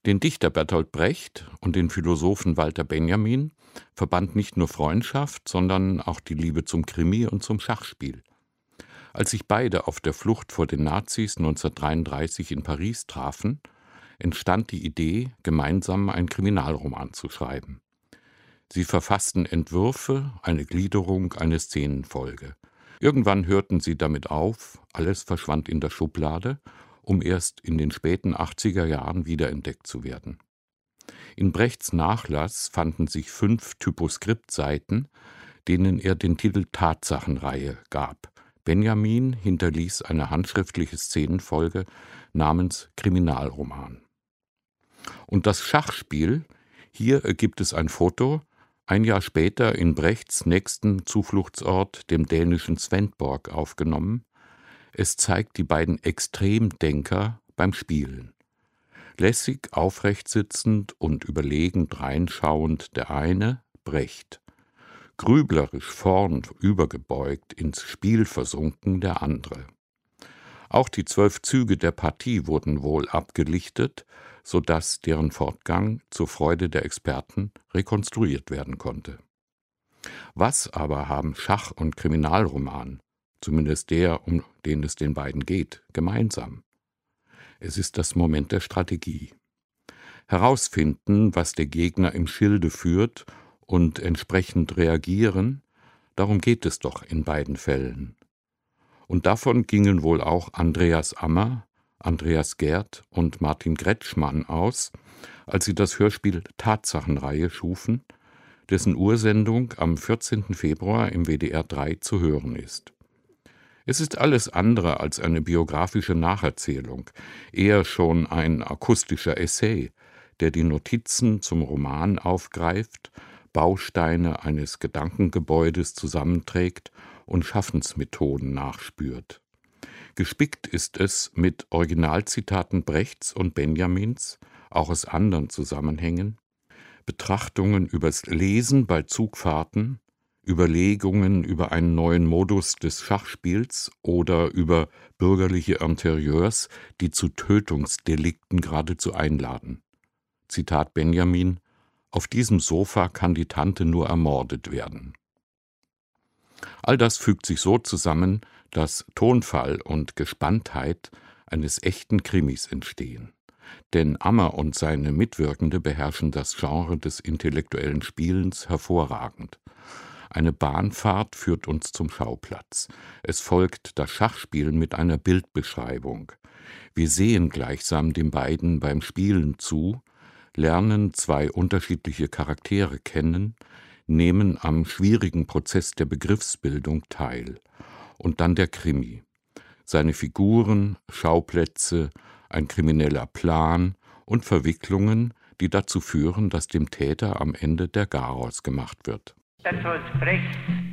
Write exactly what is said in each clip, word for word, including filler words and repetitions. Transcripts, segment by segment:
Den Dichter Bertolt Brecht und den Philosophen Walter Benjamin verband nicht nur Freundschaft, sondern auch die Liebe zum Krimi und zum Schachspiel. Als sich beide auf der Flucht vor den Nazis neunzehnhundertdreiunddreißig in Paris trafen, entstand die Idee, gemeinsam einen Kriminalroman zu schreiben. Sie verfassten Entwürfe, eine Gliederung, eine Szenenfolge. Irgendwann hörten sie damit auf, alles verschwand in der Schublade, um erst in den späten achtziger Jahren wiederentdeckt zu werden. In Brechts Nachlass fanden sich fünf Typoskriptseiten, denen er den Titel Tatsachenreihe gab. Benjamin hinterließ eine handschriftliche Szenenfolge namens Kriminalroman. Und das Schachspiel, hier gibt es ein Foto, ein Jahr später in Brechts nächsten Zufluchtsort, dem dänischen Svendborg, aufgenommen. Es zeigt die beiden Extremdenker beim Spielen. Lässig aufrecht sitzend und überlegend reinschauend der eine, Brecht. Grüblerisch vorn übergebeugt, ins Spiel versunken der andere. Auch die zwölf Züge der Partie wurden wohl abgelichtet, sodass deren Fortgang zur Freude der Experten rekonstruiert werden konnte. Was aber haben Schach- und Kriminalroman, zumindest der, um den es den beiden geht, gemeinsam? Es ist das Moment der Strategie. Herausfinden, was der Gegner im Schilde führt und entsprechend reagieren, darum geht es doch in beiden Fällen. Und davon gingen wohl auch Andreas Ammer, Andreas Gerd und Martin Kretschmann aus, als sie das Hörspiel Tatsachenreihe schufen, dessen Ursendung am vierzehnten Februar im W D R drei zu hören ist. Es ist alles andere als eine biografische Nacherzählung, eher schon ein akustischer Essay, der die Notizen zum Roman aufgreift, Bausteine eines Gedankengebäudes zusammenträgt und Schaffensmethoden nachspürt. Gespickt ist es mit Originalzitaten Brechts und Benjamins, auch aus anderen Zusammenhängen, Betrachtungen übers Lesen bei Zugfahrten, Überlegungen über einen neuen Modus des Schachspiels oder über bürgerliche Interieurs, die zu Tötungsdelikten geradezu einladen. Zitat Benjamin: Auf diesem Sofa kann die Tante nur ermordet werden. All das fügt sich so zusammen, dass Tonfall und Gespanntheit eines echten Krimis entstehen. Denn Ammer und seine Mitwirkende beherrschen das Genre des intellektuellen Spielens hervorragend. Eine Bahnfahrt führt uns zum Schauplatz. Es folgt das Schachspielen mit einer Bildbeschreibung. Wir sehen gleichsam den beiden beim Spielen zu, lernen zwei unterschiedliche Charaktere kennen, nehmen am schwierigen Prozess der Begriffsbildung teil. Und dann der Krimi. Seine Figuren, Schauplätze, ein krimineller Plan und Verwicklungen, die dazu führen, dass dem Täter am Ende der Garaus gemacht wird. Bertolt Brecht.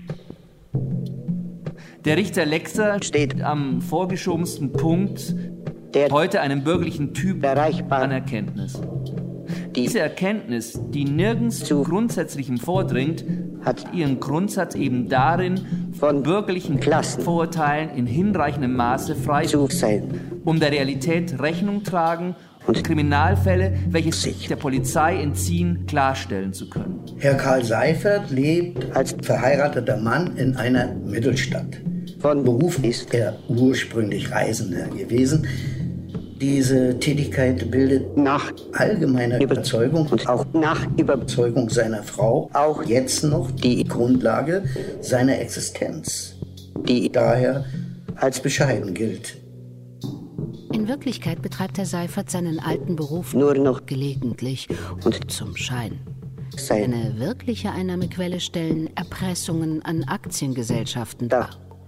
Der Richter Lexer steht am vorgeschobensten Punkt der heute einem bürgerlichen Typ an Erkenntnis. Diese Erkenntnis, die nirgends zu Grundsätzlichem vordringt, hat ihren Grundsatz eben darin, von bürgerlichen Klassenvorurteilen in hinreichendem Maße frei zu sein, um der Realität Rechnung tragen und Kriminalfälle, welche sich der Polizei entziehen, klarstellen zu können. Herr Karl Seifert lebt als verheirateter Mann in einer Mittelstadt. Von Beruf ist er ursprünglich Reisender gewesen. Diese Tätigkeit bildet nach allgemeiner Überzeugung und auch nach Überzeugung seiner Frau auch jetzt noch die Grundlage seiner Existenz, die daher als bescheiden gilt. In Wirklichkeit betreibt Herr Seifert seinen alten Beruf nur noch gelegentlich und zum Schein. Seine wirkliche Einnahmequelle stellen Erpressungen an Aktiengesellschaften dar.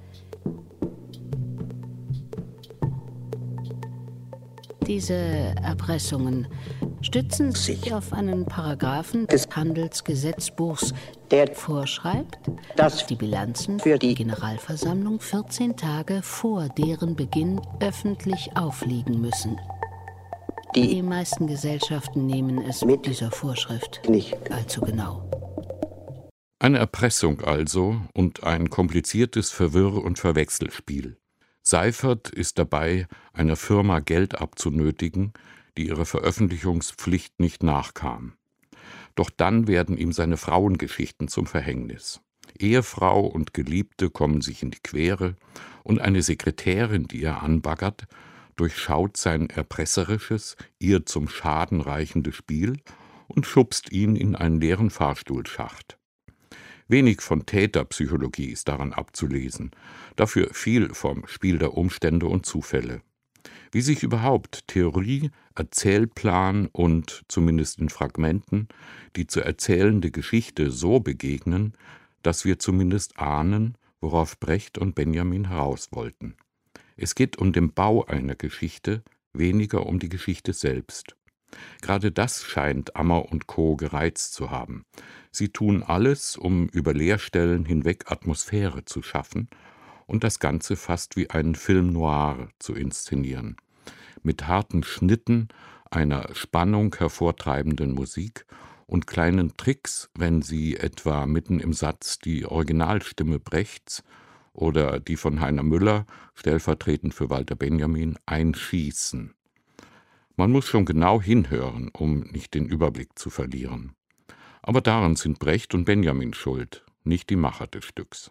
Diese Erpressungen stützen sich auf einen Paragraphen des Handelsgesetzbuchs, der vorschreibt, dass die Bilanzen für die Generalversammlung vierzehn Tage vor deren Beginn öffentlich aufliegen müssen. Die meisten Gesellschaften nehmen es mit dieser Vorschrift nicht allzu genau. Eine Erpressung also und ein kompliziertes Verwirr- und Verwechselspiel. Seifert ist dabei, einer Firma Geld abzunötigen, die ihrer Veröffentlichungspflicht nicht nachkam. Doch dann werden ihm seine Frauengeschichten zum Verhängnis. Ehefrau und Geliebte kommen sich in die Quere und eine Sekretärin, die er anbaggert, durchschaut sein erpresserisches, ihr zum Schaden reichendes Spiel und schubst ihn in einen leeren Fahrstuhlschacht. Wenig von Täterpsychologie ist daran abzulesen, dafür viel vom Spiel der Umstände und Zufälle. Wie sich überhaupt Theorie, Erzählplan und, zumindest in Fragmenten, die zu erzählende Geschichte so begegnen, dass wir zumindest ahnen, worauf Brecht und Benjamin heraus wollten. Es geht um den Bau einer Geschichte, weniger um die Geschichte selbst. Gerade das scheint Ammer und Co. gereizt zu haben. Sie tun alles, um über Leerstellen hinweg Atmosphäre zu schaffen und das Ganze fast wie einen Film noir zu inszenieren. Mit harten Schnitten, einer Spannung hervortreibenden Musik und kleinen Tricks, wenn sie etwa mitten im Satz die Originalstimme Brechts oder die von Heiner Müller, stellvertretend für Walter Benjamin, einschießen. Man muss schon genau hinhören, um nicht den Überblick zu verlieren. Aber daran sind Brecht und Benjamin schuld, nicht die Macher des Stücks.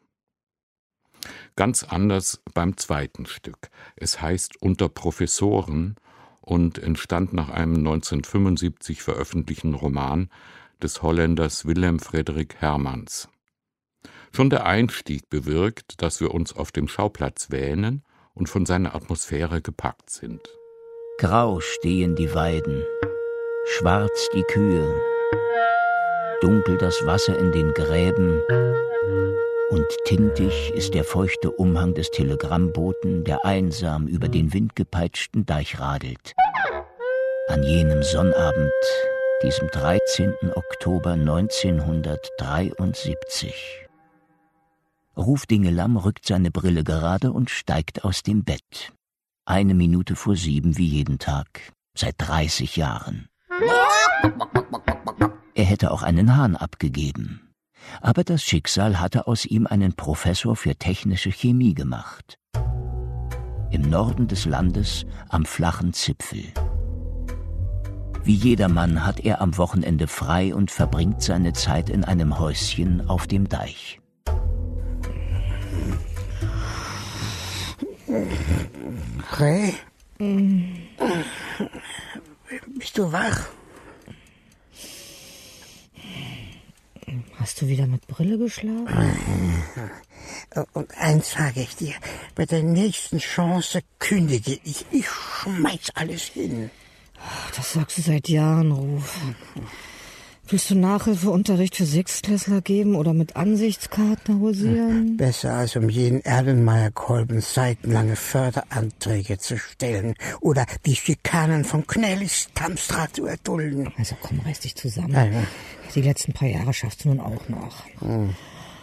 Ganz anders beim zweiten Stück. Es heißt Unter Professoren und entstand nach einem neunzehnhundertfünfundsiebzig veröffentlichten Roman des Holländers Willem Frederik Hermans. Schon der Einstieg bewirkt, dass wir uns auf dem Schauplatz wähnen und von seiner Atmosphäre gepackt sind. Grau stehen die Weiden, schwarz die Kühe, dunkel das Wasser in den Gräben und tintig ist der feuchte Umhang des Telegrammboten, der einsam über den windgepeitschten Deich radelt. An jenem Sonnabend, diesem dreizehnten Oktober neunzehnhundertdreiundsiebzig. Ruf Dingelam rückt seine Brille gerade und steigt aus dem Bett. Eine Minute vor sieben wie jeden Tag, seit dreißig Jahren. Er hätte auch einen Hahn abgegeben. Aber das Schicksal hatte aus ihm einen Professor für technische Chemie gemacht. Im Norden des Landes, am flachen Zipfel. Wie jedermann hat er am Wochenende frei und verbringt seine Zeit in einem Häuschen auf dem Deich. Ray? Bist du wach? Hast du wieder mit Brille geschlafen? Und eins sage ich dir, bei der nächsten Chance kündige ich. Ich schmeiß alles hin. Das sagst du seit Jahren, Ruf. Willst du Nachhilfeunterricht für Sechstklässler geben oder mit Ansichtskarten hausieren? Besser als um jeden Erlenmeyer-Kolben seitenlange Förderanträge zu stellen oder die Schikanen von Knellis Tamstra zu erdulden. Also komm, reiß dich zusammen. Ja, ja. Die letzten paar Jahre schaffst du nun auch noch. Hm.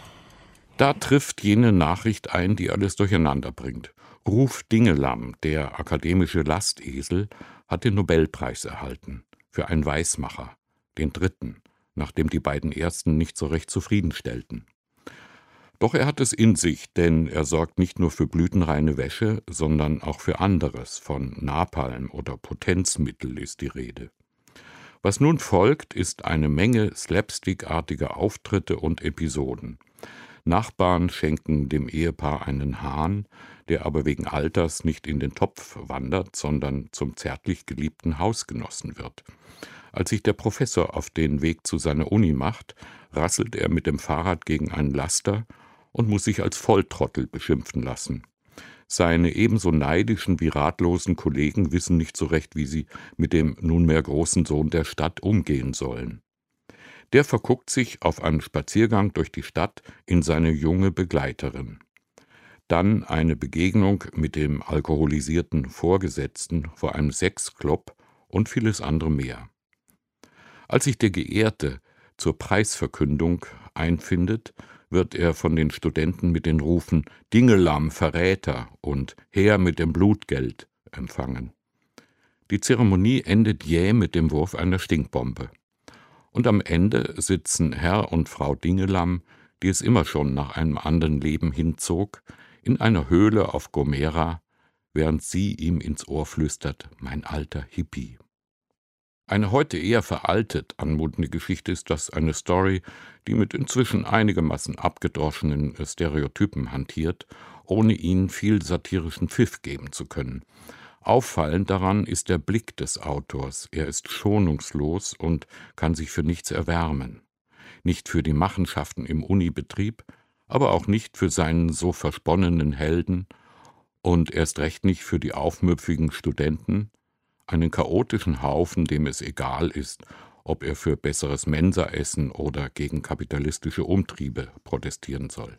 Da trifft jene Nachricht ein, die alles durcheinander bringt. Ruf Dingelam, der akademische Lastesel, hat den Nobelpreis erhalten für einen Weismacher, den dritten, nachdem die beiden ersten nicht so recht zufriedenstellten. Doch er hat es in sich, denn er sorgt nicht nur für blütenreine Wäsche, sondern auch für anderes. Von Napalm oder Potenzmittel ist die Rede. Was nun folgt, ist eine Menge slapstickartiger Auftritte und Episoden. Nachbarn schenken dem Ehepaar einen Hahn, der aber wegen Alters nicht in den Topf wandert, sondern zum zärtlich geliebten Hausgenossen wird. Als sich der Professor auf den Weg zu seiner Uni macht, rasselt er mit dem Fahrrad gegen einen Laster und muss sich als Volltrottel beschimpfen lassen. Seine ebenso neidischen wie ratlosen Kollegen wissen nicht so recht, wie sie mit dem nunmehr großen Sohn der Stadt umgehen sollen. Der verguckt sich auf einem Spaziergang durch die Stadt in seine junge Begleiterin. Dann eine Begegnung mit dem alkoholisierten Vorgesetzten vor einem Sexclub und vieles andere mehr. Als sich der Geehrte zur Preisverkündung einfindet, wird er von den Studenten mit den Rufen »Dingelam, Verräter« und »Her mit dem Blutgeld« empfangen. Die Zeremonie endet jäh mit dem Wurf einer Stinkbombe. Und am Ende sitzen Herr und Frau Dingelam, die es immer schon nach einem anderen Leben hinzog, in einer Höhle auf Gomera, während sie ihm ins Ohr flüstert, »Mein alter Hippie«. Eine heute eher veraltet anmutende Geschichte ist das eine Story, die mit inzwischen einigermaßen abgedroschenen Stereotypen hantiert, ohne ihnen viel satirischen Pfiff geben zu können. Auffallend daran ist der Blick des Autors. Er ist schonungslos und kann sich für nichts erwärmen. Nicht für die Machenschaften im Unibetrieb, aber auch nicht für seinen so versponnenen Helden und erst recht nicht für die aufmüpfigen Studenten, einen chaotischen Haufen, dem es egal ist, ob er für besseres Mensaessen oder gegen kapitalistische Umtriebe protestieren soll.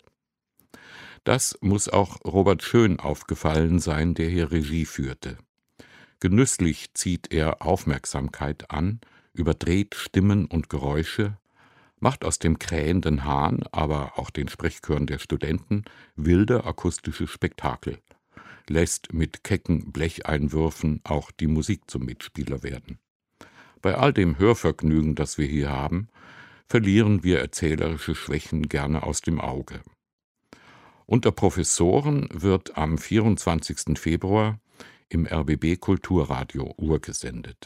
Das muss auch Robert Schön aufgefallen sein, der hier Regie führte. Genüsslich zieht er Aufmerksamkeit an, überdreht Stimmen und Geräusche, macht aus dem krähenden Hahn, aber auch den Sprechchören der Studenten wilde akustische Spektakel, lässt mit kecken Blecheinwürfen auch die Musik zum Mitspieler werden. Bei all dem Hörvergnügen, das wir hier haben, verlieren wir erzählerische Schwächen gerne aus dem Auge. Unter Professoren wird am vierundzwanzigsten Februar im R B B Kulturradio urgesendet.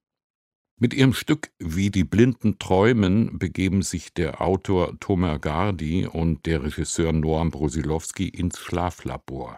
Mit ihrem Stück »Wie die Blinden träumen« begeben sich der Autor Tomer Gardi und der Regisseur Noam Brusilowski ins Schlaflabor.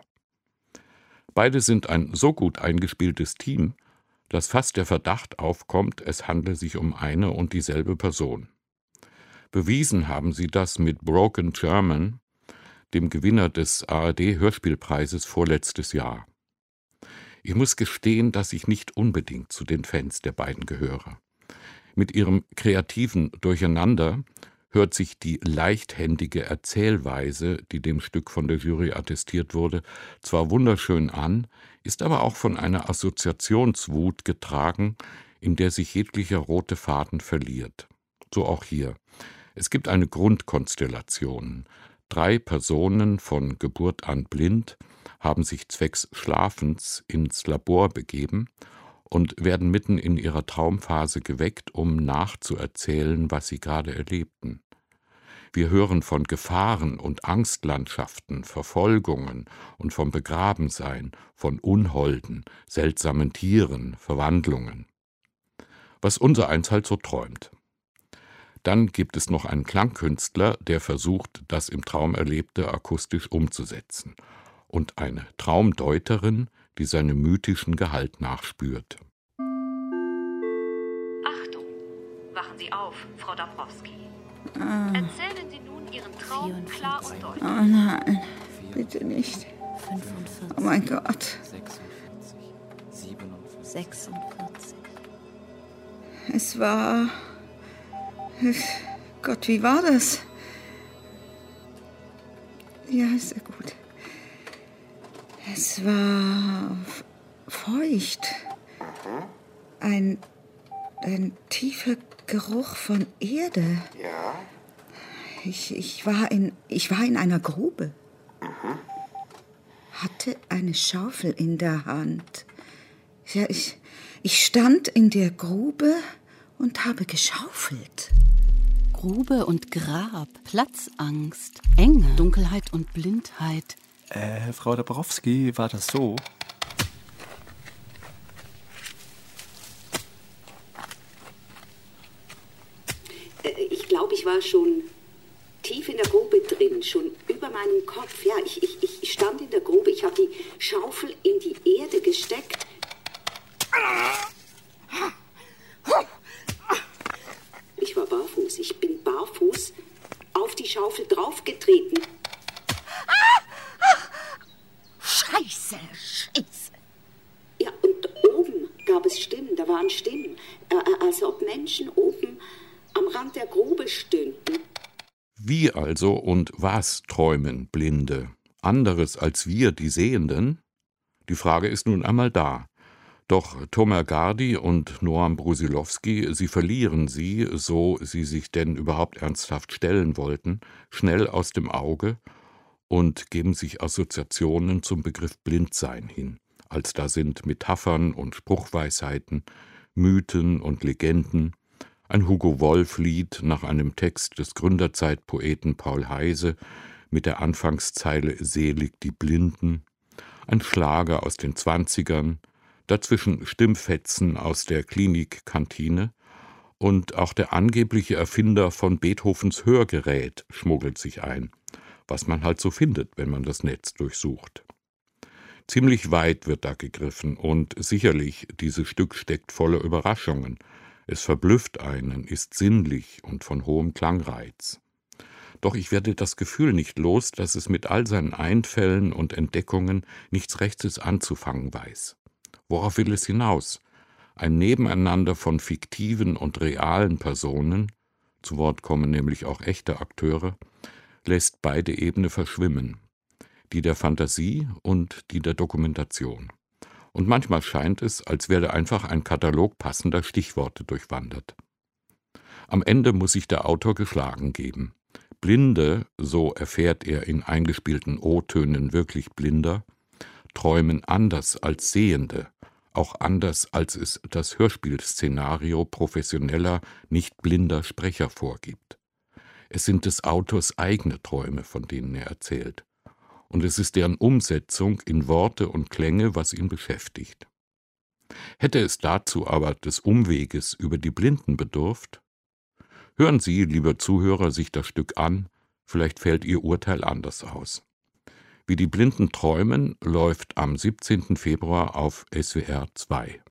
Beide sind ein so gut eingespieltes Team, dass fast der Verdacht aufkommt, es handle sich um eine und dieselbe Person. Bewiesen haben sie das mit Broken German, dem Gewinner des A R D-Hörspielpreises vorletztes Jahr. Ich muss gestehen, dass ich nicht unbedingt zu den Fans der beiden gehöre. Mit ihrem kreativen Durcheinander hört sich die leichthändige Erzählweise, die dem Stück von der Jury attestiert wurde, zwar wunderschön an, ist aber auch von einer Assoziationswut getragen, in der sich jeglicher rote Faden verliert. So auch hier. Es gibt eine Grundkonstellation. Drei Personen, von Geburt an blind, haben sich zwecks Schlafens ins Labor begeben und werden mitten in ihrer Traumphase geweckt, um nachzuerzählen, was sie gerade erlebten. Wir hören von Gefahren und Angstlandschaften, Verfolgungen und vom Begrabensein, von Unholden, seltsamen Tieren, Verwandlungen. Was unsereins halt so träumt. Dann gibt es noch einen Klangkünstler, der versucht, das im Traum Erlebte akustisch umzusetzen. Und eine Traumdeuterin, die seinem mythischen Gehalt nachspürt. Achtung! Wachen Sie auf, Frau Dabrowski. Ah. Erzählen Sie nun Ihren Traum vierundvierzig. Klar und deutlich. Oh nein, bitte nicht. fünfundvierzig. Oh mein Gott. sechsundvierzig. siebenundvierzig. sechsundvierzig. Es war... Gott, wie war das? Ja, ist ja gut. Es war feucht. Ein, ein tiefer Geruch von Erde. Ja? Ich, ich, war in, ich war in einer Grube. Mhm. Hatte eine Schaufel in der Hand. Ja, ich, ich stand in der Grube und habe geschaufelt. Grube und Grab, Platzangst, Enge, Dunkelheit und Blindheit. Äh, Frau Dabrowski, war das so? Ich glaube, ich war schon tief in der Grube drin, schon über meinem Kopf. Ja, ich, ich, ich stand in der Grube, ich habe die Schaufel in die Erde gesteckt. Ich war barfuß, ich bin barfuß auf die Schaufel draufgetreten. Scheiße, Scheiße. Ja, und oben gab es Stimmen, da waren Stimmen, äh, als ob Menschen oben am Rand der Grube stünden. Wie also und was träumen Blinde? Anderes als wir, die Sehenden? Die Frage ist nun einmal da. Doch Tomer Gardi und Noam Brusilowski, sie verlieren sie, so sie sich denn überhaupt ernsthaft stellen wollten, schnell aus dem Auge und geben sich Assoziationen zum Begriff Blindsein hin, als da sind Metaphern und Spruchweisheiten, Mythen und Legenden, ein Hugo-Wolf-Lied nach einem Text des Gründerzeitpoeten Paul Heyse mit der Anfangszeile »Selig die Blinden«, ein Schlager aus den Zwanzigern, Dazwischen Stimmfetzen aus der Klinikkantine und auch der angebliche Erfinder von Beethovens Hörgerät schmuggelt sich ein, was man halt so findet, wenn man das Netz durchsucht. Ziemlich weit wird da gegriffen und sicherlich, dieses Stück steckt voller Überraschungen. Es verblüfft einen, ist sinnlich und von hohem Klangreiz. Doch ich werde das Gefühl nicht los, dass es mit all seinen Einfällen und Entdeckungen nichts Rechtes anzufangen weiß. Worauf will es hinaus? Ein Nebeneinander von fiktiven und realen Personen, zu Wort kommen nämlich auch echte Akteure, lässt beide Ebenen verschwimmen, die der Fantasie und die der Dokumentation. Und manchmal scheint es, als werde einfach ein Katalog passender Stichworte durchwandert. Am Ende muss sich der Autor geschlagen geben. Blinde, so erfährt er in eingespielten O-Tönen wirklich Blinder, träumen anders als Sehende, auch anders als es das Hörspielszenario professioneller, nicht blinder Sprecher vorgibt. Es sind des Autors eigene Träume, von denen er erzählt. Und es ist deren Umsetzung in Worte und Klänge, was ihn beschäftigt. Hätte es dazu aber des Umweges über die Blinden bedurft? Hören Sie, lieber Zuhörer, sich das Stück an, vielleicht fällt Ihr Urteil anders aus. Wie die Blinden träumen läuft am siebzehnten Februar auf S W R zwei.